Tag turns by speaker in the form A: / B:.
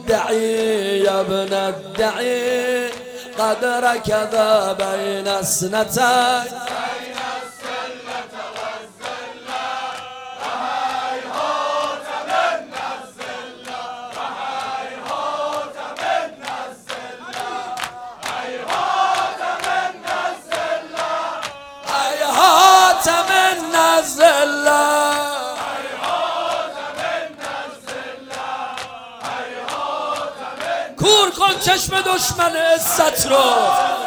A: الدعي يا ابن الدعي قد ركض بين اثنتين منا الزلة کور کن چشم دشمن عزت رو